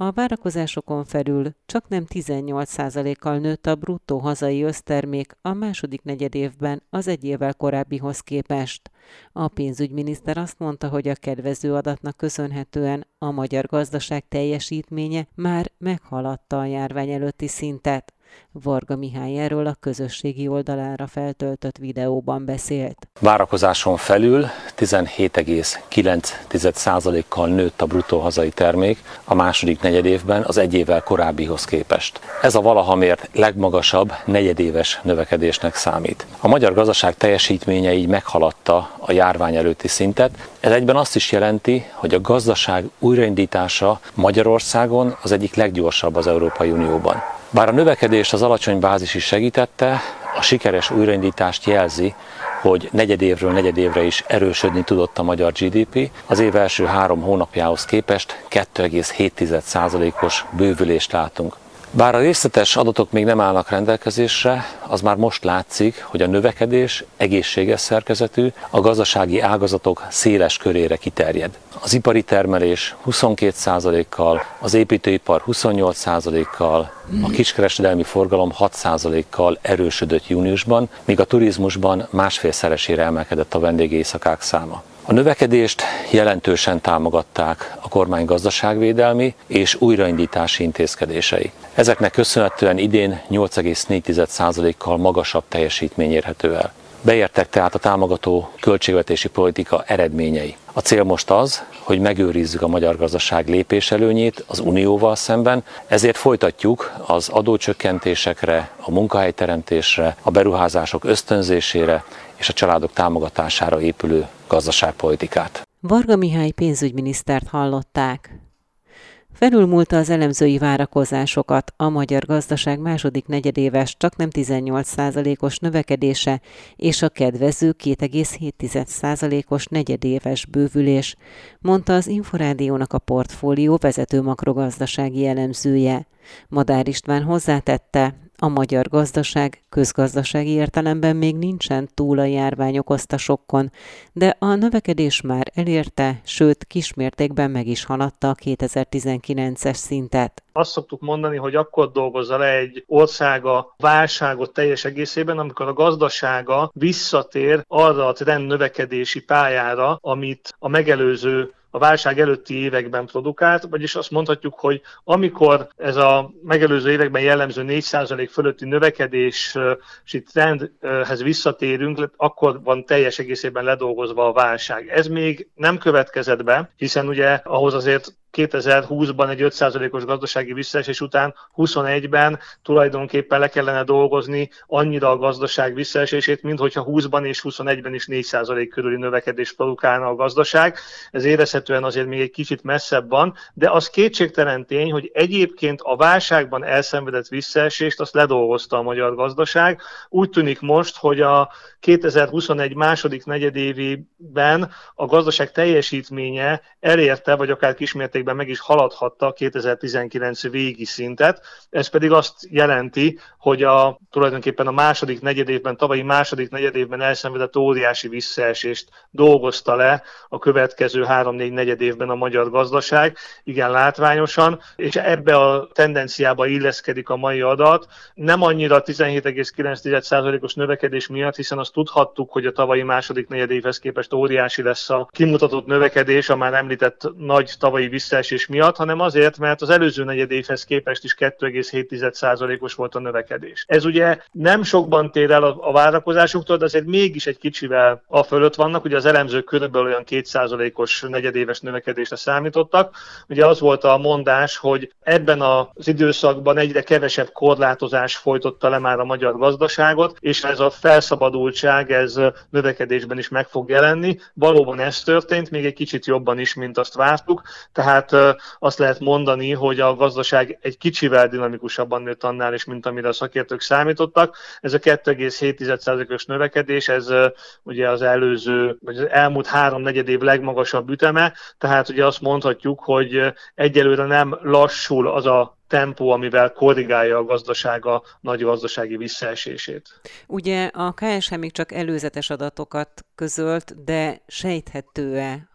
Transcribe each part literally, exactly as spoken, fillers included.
A várakozásokon felül csaknem tizennyolc százalékkal nőtt a bruttó hazai össztermék a második negyedévben az egy évvel korábbihoz képest. A pénzügyminiszter azt mondta, hogy a kedvező adatnak köszönhetően a magyar gazdaság teljesítménye már meghaladta a járvány előtti szintet. Varga Mihály erről a közösségi oldalára feltöltött videóban beszélt. Várakozáson felül tizenhét egész kilenc százalékkal nőtt a bruttó hazai termék a második negyedévben az egy évvel korábbihoz képest. Ez a valaha mért legmagasabb negyedéves növekedésnek számít. A magyar gazdaság teljesítménye így meghaladta a járvány előtti szintet. Ez egyben azt is jelenti, hogy a gazdaság újraindítása Magyarországon az egyik leggyorsabb az Európai Unióban. Bár a növekedést az alacsony bázis is segítette, a sikeres újraindítást jelzi, hogy negyedévről negyedévre is erősödni tudott a magyar gé dé pé. Az év első három hónapjához képest két egész hét százalékos bővülést látunk. Bár a részletes adatok még nem állnak rendelkezésre, az már most látszik, hogy a növekedés egészséges szerkezetű, a gazdasági ágazatok széles körére kiterjed. Az ipari termelés huszonkét százalékkal, az építőipar huszonnyolc százalékkal, a kiskereskedelmi forgalom hat százalékkal erősödött júniusban, míg a turizmusban másfélszeresére emelkedett a vendégéjszakák száma. A növekedést jelentősen támogatták a kormány gazdaságvédelmi és újraindítási intézkedései. Ezeknek köszönhetően idén nyolc egész négy százalékkal magasabb teljesítmény érhető el. Beértek tehát a támogató költségvetési politika eredményei. A cél most az, hogy megőrizzük a magyar gazdaság lépéselőnyét az Unióval szemben, ezért folytatjuk az adócsökkentésekre, a munkahelyteremtésre, a beruházások ösztönzésére és a családok támogatására épülő gazdaságpolitikát. Varga Mihály pénzügyminisztert hallották. Felülmúlta az elemzői várakozásokat a magyar gazdaság második negyedéves csaknem tizennyolc százalékos növekedése és a kedvező két egész hét százalékos negyedéves bővülés, mondta az Inforádiónak a portfólió vezető makrogazdasági elemzője. Madár István hozzátette, a magyar gazdaság közgazdasági értelemben még nincsen túl a járvány okozta sokkon, de a növekedés már elérte, sőt kismértékben meg is haladta a kétezer-tizenkilences szintet. Azt szoktuk mondani, hogy akkor dolgozza le egy ország a válságot teljes egészében, amikor a gazdasága visszatér arra a trend növekedési pályára, amit a megelőző a válság előtti években produkált, vagyis azt mondhatjuk, hogy amikor ez a megelőző években jellemző négy százalék fölötti növekedési trendhez visszatérünk, akkor van teljes egészében ledolgozva a válság. Ez még nem következett be, hiszen ugye ahhoz azért kétezer-húszban egy öt százalékos gazdasági visszaesés után huszonegyben tulajdonképpen le kellene dolgozni annyira a gazdaság visszaesését, mint hogyha húszban és huszonegyben is négy százalék körüli növekedést produkálna a gazdaság. Ez érezhetően azért még egy kicsit messzebb van, de az kétségtelen tény, hogy egyébként a válságban elszenvedett visszaesést azt ledolgozta a magyar gazdaság. Úgy tűnik most, hogy a kétezer-huszonegy második negyedévében a gazdaság teljesítménye elérte, vagy akár kismértékben meg is haladhatta a kétezer-tizenkilenc végi szintet. Ez pedig azt jelenti, hogy a, tulajdonképpen a második negyedévben, tavalyi második negyedévben elszenvedett óriási visszaesést dolgozta le a következő három-négy negyedévben a magyar gazdaság, igen látványosan, és ebbe a tendenciába illeszkedik a mai adat. Nem annyira tizenhét egész kilenc százalékos növekedés miatt, hiszen azt tudhattuk, hogy a tavalyi második negyedévhez képest óriási lesz a kimutatott növekedés, a már említett nagy tavalyi visszaesés miatt, hanem azért, mert az előző negyedévhez képest is két egész hét százalékos volt a növekedés. Ez ugye nem sokban tér el a, a várakozásoktól, de azért mégis egy kicsivel a fölött vannak, ugye az elemzők körülbelül olyan két százalékos negyedéves növekedésre számítottak. Ugye az volt a mondás, hogy ebben az időszakban egyre kevesebb korlátozás folytotta le már a magyar gazdaságot, és ez a felszabadultság, ez növekedésben is meg fog jelenni. Valóban ez történt, még egy kicsit jobban is, mint azt vártuk, tehát azt lehet mondani, hogy a gazdaság egy kicsivel dinamikusabban nőtt annál is, mint amire a szakértők számítottak. Ez a két egész hét százalékos növekedés, ez ugye az előző, vagy az elmúlt három negyed év legmagasabb üteme, tehát ugye azt mondhatjuk, hogy egyelőre nem lassul az a tempó, amivel korrigálja a gazdaság a nagy gazdasági visszaesését. Ugye a ká es há még csak előzetes adatokat közölt, de sejthető-e,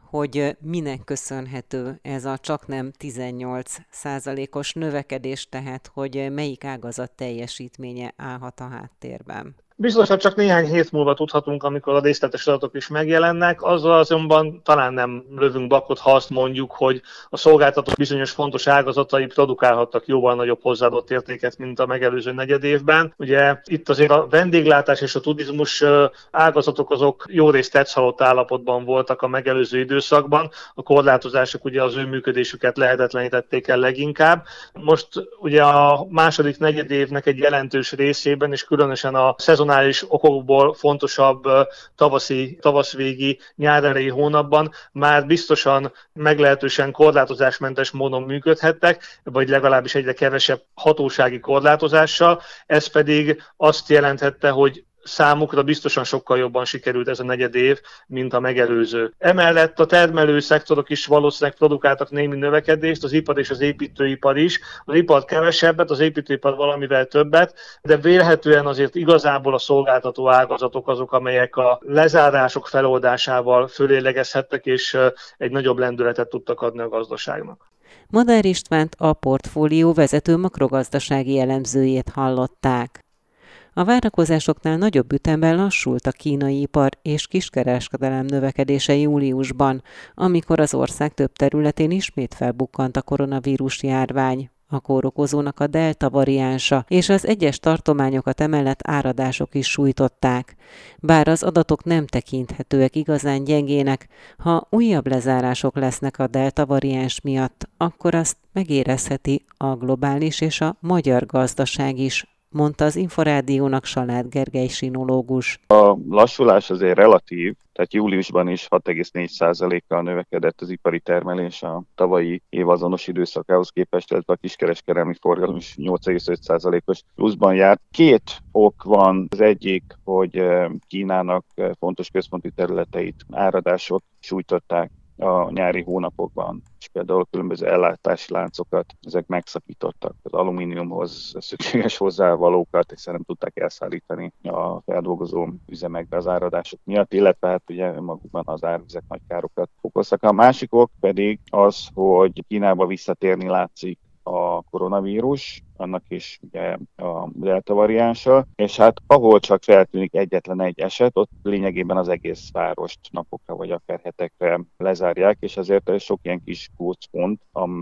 hogy minek köszönhető ez a csaknem tizennyolc százalékos növekedés, tehát hogy melyik ágazat teljesítménye állhat a háttérben? Biztosan csak néhány hét múlva tudhatunk, amikor a részletes adatok is megjelennek, azzal azonban talán nem lövünk bakot, ha azt mondjuk, hogy a szolgáltatók bizonyos fontos ágazatai produkálhattak jóval nagyobb hozzáadott értéket, mint a megelőző negyed évben. Ugye itt azért a vendéglátás és a turizmus ágazatok azok jó részt tetszhalott állapotban voltak a megelőző időszakban. A korlátozások ugye az ő működésüket lehetetlenítették el leginkább. Most ugye a második negyed évnek egy jelentős részében, és különösen a szezon okokból fontosabb tavaszi, tavaszvégi, nyárelejé hónapban már biztosan meglehetősen korlátozásmentes módon működhettek, vagy legalábbis egyre kevesebb hatósági korlátozással. Ez pedig azt jelenthette, hogy számukra biztosan sokkal jobban sikerült ez a negyed év, mint a megelőző. Emellett a termelő szektorok is valószínűleg produkáltak némi növekedést, az ipar és az építőipar is. Az ipar kevesebbet, az építőipar valamivel többet, de vélhetően azért igazából a szolgáltató ágazatok azok, amelyek a lezárások feloldásával fölélegezhettek, és egy nagyobb lendületet tudtak adni a gazdaságnak. Madár Istvánt, a portfólió vezető makrogazdasági elemzőjét hallották. A várakozásoknál nagyobb ütemben lassult a kínai ipar és kiskereskedelem növekedése júliusban, amikor az ország több területén ismét felbukkant a koronavírus járvány. A kórokozónak a delta variánsa és az egyes tartományokat emellett áradások is sújtották. Bár az adatok nem tekinthetőek igazán gyengének, ha újabb lezárások lesznek a delta variáns miatt, akkor azt megérezheti a globális és a magyar gazdaság is, mondta az Inforádiónak Salád Gergely sinológus. A lassulás azért relatív, tehát júliusban is hat egész négy százalékkal növekedett az ipari termelés a tavalyi év azonos időszakához képest, illetve a kiskereskedelmi forgalom is nyolc egész öt százalékos pluszban járt. Két ok van, az egyik, hogy Kínának fontos központi területeit áradások sújtották a nyári hónapokban, és például különböző ellátási láncokat ezek megszakítottak, az alumíniumhoz szükséges hozzávalókat, és nem tudták elszállítani a feldolgozó üzemekbe az áradások miatt, illetve hát ugye magukban az árvizek nagy károkat okoztak. A másik ok pedig az, hogy Kínába visszatérni látszik a koronavírus, annak is ugye a delta variánsa, és hát ahol csak feltűnik egyetlen egy eset, ott lényegében az egész várost napokra vagy akár hetekre lezárják, és azért sok ilyen kis gócpont,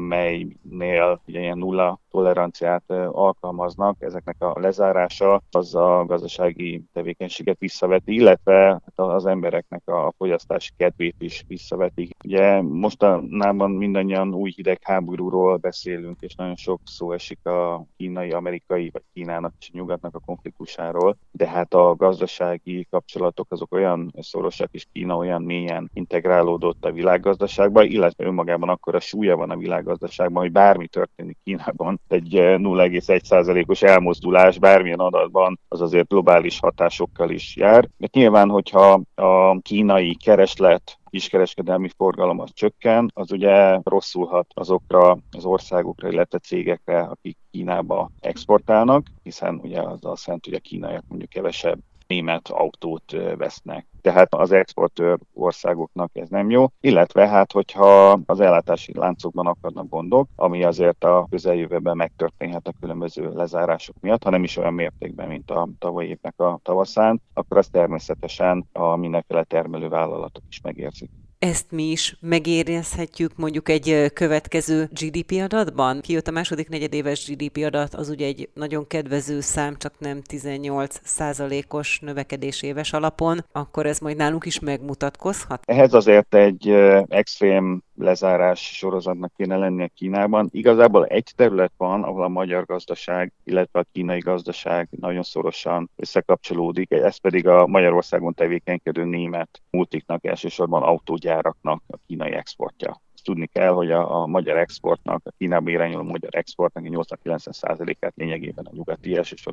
amelynél ugye ilyen nulla toleranciát alkalmaznak, ezeknek a lezárása az a gazdasági tevékenységet visszaveti, illetve az embereknek a fogyasztási kedvét is visszaveti. Ugye mostanában mindannyian új hidegháborúról beszélünk, és nagyon sok szó esik a kínai, amerikai, vagy Kínának és nyugatnak a konfliktusáról, de hát a gazdasági kapcsolatok azok olyan szorosak, és Kína olyan mélyen integrálódott a világgazdaságba, illetve önmagában akkora súlya van a világgazdaságban, hogy bármi történik Kínában, egy nulla egész egy százalékos elmozdulás bármilyen adatban, az azért globális hatásokkal is jár. De nyilván, hogyha a kínai kereslet, kiskereskedelmi forgalom az csökken, az ugye rosszulhat azokra az országokra, illetve cégekre, akik Kínába exportálnak, hiszen ugye az azt jelenti, hogy a kínaiak mondjuk kevesebb német autót vesznek. Tehát az exportőr országoknak ez nem jó, illetve hát, hogyha az ellátási láncokban akadnak gondok, ami azért a közeljövőben megtörténhet a különböző lezárások miatt, ha nem is olyan mértékben, mint a tavalyi évnek a tavaszán, akkor azt természetesen a mindenféle termelővállalatok is megérzik. Ezt mi is megérezhetjük mondjuk egy következő gé dé pé adatban? Kijött a második negyedéves gé dé pé adat, az ugye egy nagyon kedvező szám, csak nem tizennyolc százalékos növekedés éves alapon, akkor ez majd nálunk is megmutatkozhat? Ehhez azért egy extrém lezárás sorozatnak kéne lennie Kínában. Igazából egy terület van, ahol a magyar gazdaság, illetve a kínai gazdaság nagyon szorosan összekapcsolódik, ez pedig a Magyarországon tevékenykedő német multiknak, elsősorban autógyáraknak a kínai exportja. Tudni kell, hogy a, a magyar exportnak, a Kínába irányuló magyar exportnak nyolcvan-kilencven százalékát lényegében a nyugati, elsősorban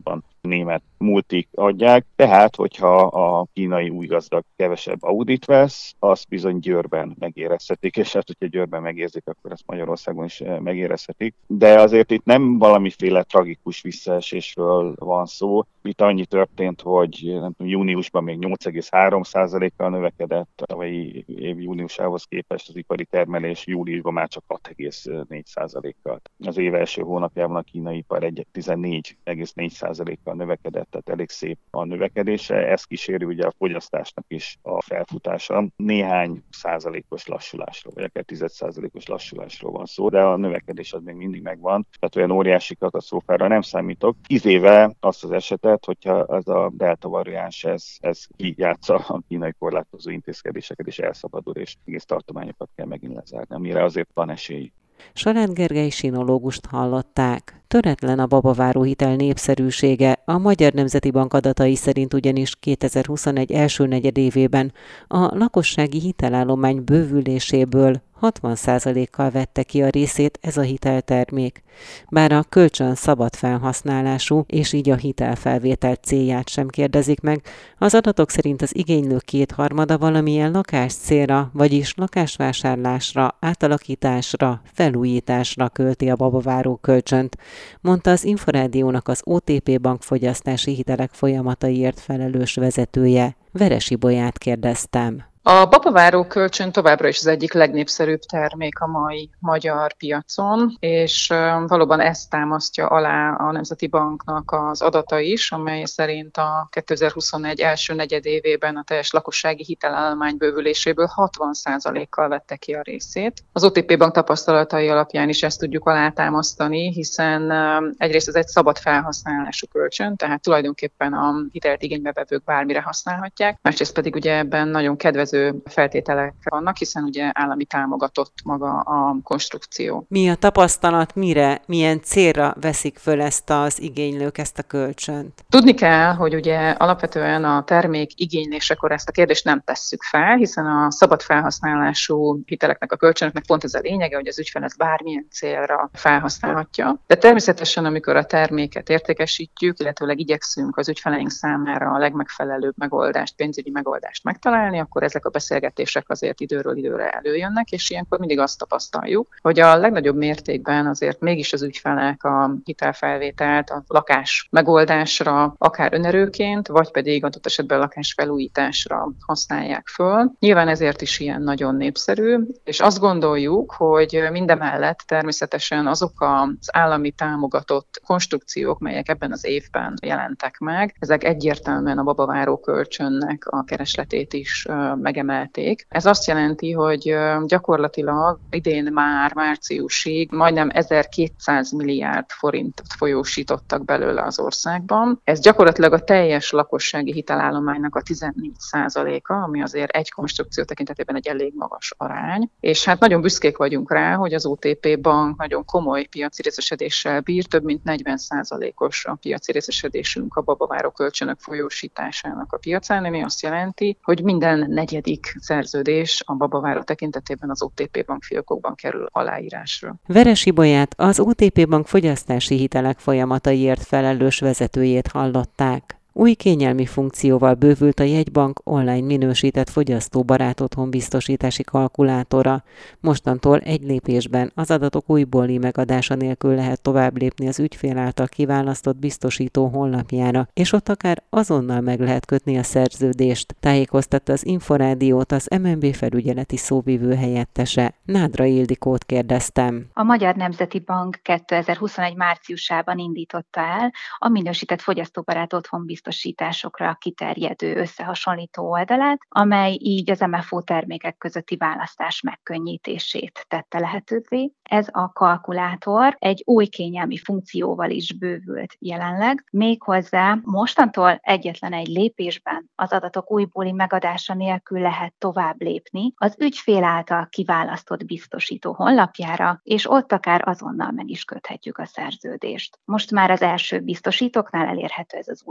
német multik adják, tehát hogyha a kínai új gazdag kevesebb Audit vesz, azt bizony Győrben megérezhetik, és hát, hogyha Győrben megérzik, akkor ezt Magyarországon is megérezhetik. De azért itt nem valamiféle tragikus visszaesésről van szó. Itt annyi történt, hogy nem tudom, júniusban még nyolc egész három százalékkal növekedett, a tavalyi év júniusához képest az ipari termelés, júliusban már csak hat egész négy százalékkal. Az év első hónapjában a kínai ipar tizennégy egész négy százalékkal növekedett, tehát elég szép a növekedése. Ez kíséri ugye a fogyasztásnak is a felfutása. Néhány százalékos lassulásról, vagy akár tíz százalékos lassulásról van szó, de a növekedés az még mindig megvan. Tehát olyan óriási katasztrófára nem számítok. Kivéve azt az esetet, hogyha ez a delta variáns, ez, ez kijátsza a kínai korlátozó intézkedéseket, és elszabadul, és egész tartományokat kell megint lezárni, amire azért van esély. Salád Gergely sinológust hallották. Töretlen a babaváró hitel népszerűsége, a Magyar Nemzeti Bank adatai szerint ugyanis kétezer-huszonegy első negyedévében a lakossági hitelállomány bővüléséből hatvan százalékkal vette ki a részét ez a hiteltermék. Bár a kölcsön szabad felhasználású, és így a hitelfelvétel célját sem kérdezik meg, az adatok szerint az igénylő kétharmada valamilyen lakás célra, vagyis lakásvásárlásra, átalakításra, felújításra költi a babaváró kölcsönt, mondta az Inforádiónak az o té pé Bank fogyasztási hitelek folyamataiért felelős vezetője. Veresi Bolyát kérdeztem. A babaváró kölcsön továbbra is az egyik legnépszerűbb termék a mai magyar piacon, és valóban ezt támasztja alá a Nemzeti Banknak az adata is, amely szerint a kétezer-huszonegy első negyedévében a teljes lakossági hitelállomány bővüléséből hatvan százalékkal vette ki a részét. Az o té pé Bank tapasztalatai alapján is ezt tudjuk alátámasztani, hiszen egyrészt ez egy szabad felhasználású kölcsön, tehát tulajdonképpen a hitelt igénybe vevők bármire használhatják, másrészt pedig ugye ebben nagyon kedvező feltételek vannak, hiszen ugye állami támogatott maga a konstrukció. Mi a tapasztalat, mire, milyen célra veszik föl ezt az igénylők, ezt a kölcsönt? Tudni kell, hogy ugye alapvetően a termék igénylésekor ezt a kérdést nem tesszük fel, hiszen a szabad felhasználású hiteleknek, a kölcsönöknek pont ez a lényege, hogy az ügyfél ezt bármilyen célra felhasználhatja. De természetesen, amikor a terméket értékesítjük, illetőleg igyekszünk az ügyfeleink számára a legmegfelelőbb megoldást, pénzügyi megoldást megtalálni, akkor ezek a beszélgetések azért időről időre előjönnek, és ilyenkor mindig azt tapasztaljuk, hogy a legnagyobb mértékben azért mégis az ügyfelek a hitelfelvételt a lakás megoldásra, akár önerőként, vagy pedig adott esetben a lakás felújításra használják föl. Nyilván ezért is ilyen nagyon népszerű, és azt gondoljuk, hogy mindemellett természetesen azok az állami támogatott konstrukciók, melyek ebben az évben jelentek meg, ezek egyértelműen a babaváró kölcsönnek a keresletét is megemelték. Ez azt jelenti, hogy gyakorlatilag idén már márciusig majdnem ezerkétszáz milliárd forintot folyósítottak belőle az országban. Ez gyakorlatilag a teljes lakossági hitelállománynak a tizennégy százaléka, ami azért egy konstrukció tekintetében egy elég magas arány. És hát nagyon büszkék vagyunk rá, hogy az o té pé Bank nagyon komoly piaci részesedéssel bír, több mint negyven százalékos a piaci részesedésünk a babaváró kölcsönök folyósításának a piacán, ami azt jelenti, hogy minden negyedik szerződés a babaváró tekintetében az o té pé Bank fiókokban kerül aláírásra. Veresi Bolyát, az o té pé Bank fogyasztási hitelek folyamataiért felelős vezetőjét hallották. Új kényelmi funkcióval bővült a jegybank online minősített fogyasztóbarát otthonbiztosítási kalkulátora. Mostantól egy lépésben az adatok újbóli megadása nélkül lehet tovább lépni az ügyfél által kiválasztott biztosító honlapjára, és ott akár azonnal meg lehet kötni a szerződést, tájékoztatta az Inforádiót az em en bé felügyeleti szóvivő helyettese. Nádra Ildikót kérdeztem. A Magyar Nemzeti Bank kétezer-huszonegy márciusában indította el a minősített fogyasztóbarát otthonbiztosításokra biztosításokra kiterjedő összehasonlító oldalát, amely így az em ef o termékek közötti választás megkönnyítését tette lehetővé. Ez a kalkulátor egy új kényelmi funkcióval is bővült jelenleg, méghozzá mostantól egyetlen egy lépésben az adatok újbóli megadása nélkül lehet tovább lépni az ügyfél által kiválasztott biztosító honlapjára, és ott akár azonnal meg is köthetjük a szerződést. Most már az első biztosítóknál elérhető ez az új funkció.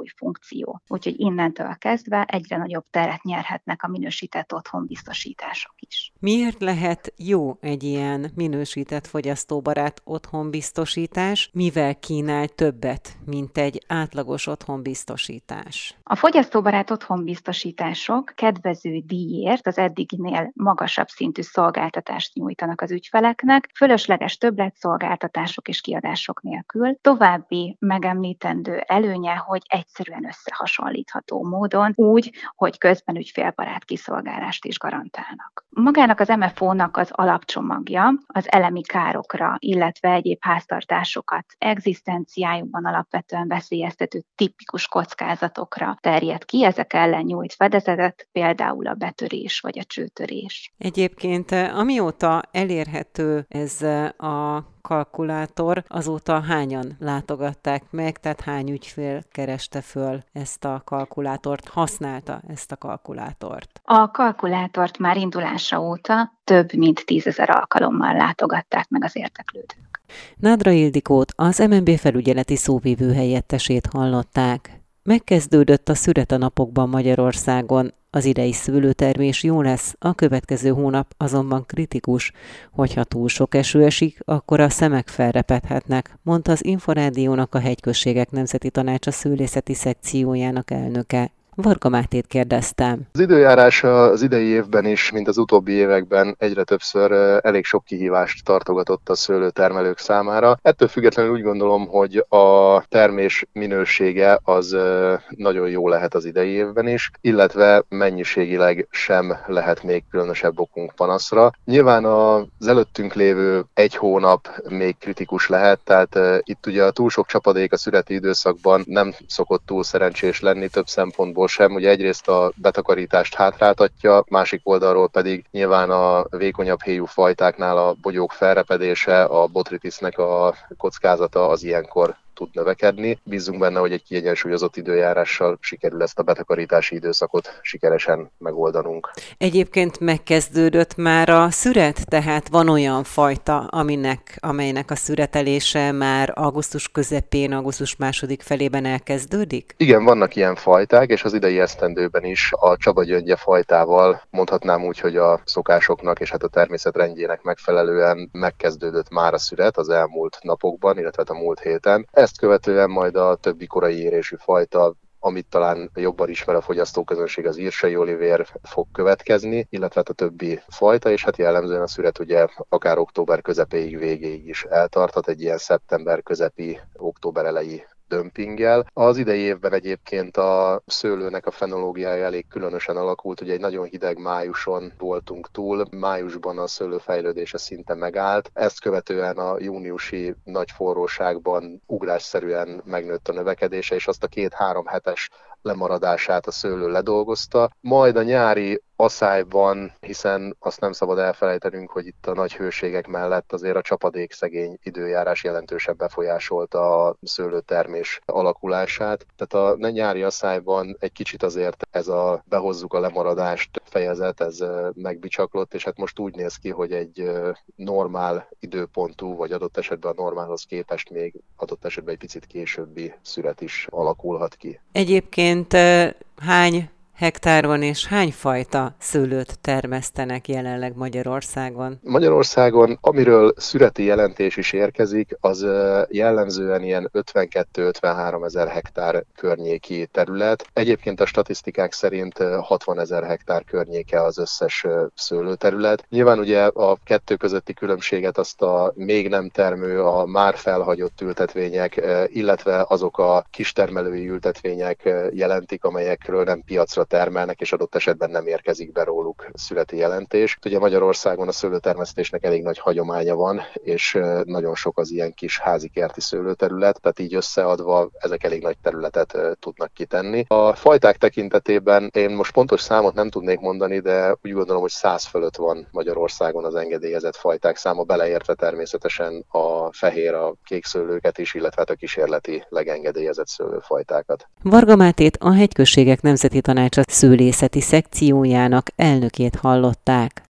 produkció. Úgyhogy innentől kezdve egyre nagyobb teret nyerhetnek a minősített otthonbiztosítások is. Miért lehet jó egy ilyen minősített fogyasztóbarát otthonbiztosítás, mivel kínál többet, mint egy átlagos otthonbiztosítás? A fogyasztóbarát otthonbiztosítások kedvező díjért az eddiginél magasabb szintű szolgáltatást nyújtanak az ügyfeleknek, fölösleges többletszolgáltatások és kiadások nélkül. További megemlítendő előnye, hogy egyszerűen összehasonlítható módon, úgy, hogy közben ügyfélbarát kiszolgálást is garantálnak. Magának az em ef o-nak az alapcsomagja az elemi károkra, illetve egyéb háztartásokat egzisztenciájukban alapvetően veszélyeztető tipikus kockázatokra terjed ki, ezek ellen nyújt fedezetet, például a betörés vagy a csőtörés. Egyébként amióta elérhető ez a kalkulátor, azóta hányan látogatták meg, tehát hány ügyfél kereste föl ezt a kalkulátort, használta ezt a kalkulátort? A kalkulátort már indulása óta több mint tízezer alkalommal látogatták meg az érdeklődők. Nádra Ildikót, az em en bé felügyeleti szóvivő helyettesét hallották. Megkezdődött a szüret a napokban Magyarországon. Az idei szőlőtermés jó lesz, a következő hónap azonban kritikus, hogyha túl sok eső esik, akkor a szemek felrepedhetnek, mondta az Inforádiónak a Hegyközségek Nemzeti Tanácsa szőlészeti szekciójának elnöke. Varga Mátét kérdeztem. Az időjárás az idei évben is, mint az utóbbi években egyre többször elég sok kihívást tartogatott a szőlőtermelők számára. Ettől függetlenül úgy gondolom, hogy a termés minősége az nagyon jó lehet az idei évben is, illetve mennyiségileg sem lehet még különösebb okunk panaszra. Nyilván az előttünk lévő egy hónap még kritikus lehet, tehát itt ugye a túl sok csapadék a szüreti időszakban nem szokott túl szerencsés lenni több szempontból sem, ugye egyrészt a betakarítást hátráltatja, másik oldalról pedig nyilván a vékonyabb héjú fajtáknál a bogyók felrepedése, a botrytisnek a kockázata az ilyenkor tud növekedni. Bízzunk benne, hogy egy kiegyensúlyozott időjárással sikerül ezt a betakarítási időszakot sikeresen megoldanunk. Egyébként megkezdődött már a szüret, tehát van olyan fajta, aminek, amelynek a szüretelése már augusztus közepén, augusztus második felében elkezdődik? Igen, vannak ilyen fajták, és az idei esztendőben is a csabagyöngye fajtával mondhatnám úgy, hogy a szokásoknak és hát a természet rendjének megfelelően megkezdődött már a szüret az elmúlt napokban, illetve a múlt héten. Ezt követően majd a többi korai érésű fajta, amit talán jobban ismer a fogyasztóközönség, az írsai olivér fog következni, illetve a többi fajta, és hát jellemzően a szüret ugye akár október közepéig, végéig is eltarthat, egy ilyen szeptember közepi, október eleji dömpinggel. Az idei évben egyébként a szőlőnek a fenológiája elég különösen alakult, ugye egy nagyon hideg májuson voltunk túl, májusban a szőlő fejlődése szinte megállt, ezt követően a júniusi nagy forróságban ugrásszerűen megnőtt a növekedése, és azt a két-három hetes lemaradását a szőlő ledolgozta, majd a nyári aszályban, hiszen azt nem szabad elfelejtenünk, hogy itt a nagy hőségek mellett azért a csapadékszegény időjárás jelentősen befolyásolta a szőlőtermés alakulását. Tehát a nyári aszályban egy kicsit azért ez a behozzuk a lemaradást fejezet, ez megbicsaklott, és hát most úgy néz ki, hogy egy normál időpontú, vagy adott esetben a normálhoz képest még adott esetben egy picit későbbi szüret is alakulhat ki. Egyébként hány hektár van és hány fajta szőlőt termesztenek jelenleg Magyarországon? Magyarországon, amiről szüreti jelentés is érkezik, az jellemzően ilyen ötvenkettő-ötvenhárom ezer hektár környéki terület. Egyébként a statisztikák szerint hatvan ezer hektár környéke az összes szőlőterület. Nyilván ugye a kettő közötti különbséget azt a még nem termő, a már felhagyott ültetvények, illetve azok a kistermelői ültetvények jelentik, amelyekről nem piacra termelnek, és adott esetben nem érkezik be róluk születi jelentés. Ugye Magyarországon a szőlőtermesztésnek elég nagy hagyománya van, és nagyon sok az ilyen kis házi-kerti szőlőterület, tehát így összeadva ezek elég nagy területet tudnak kitenni. A fajták tekintetében én most pontos számot nem tudnék mondani, de úgy gondolom, hogy száz fölött van Magyarországon az engedélyezett fajták száma, beleértve természetesen a fehér, a kék szőlőket is, illetve a kísérleti legengedélyezett szőlőfajtákat. Varga Mátét, a Hegyközségek Nemzeti Tanácsa szőlészeti szekciójának elnökét hallották.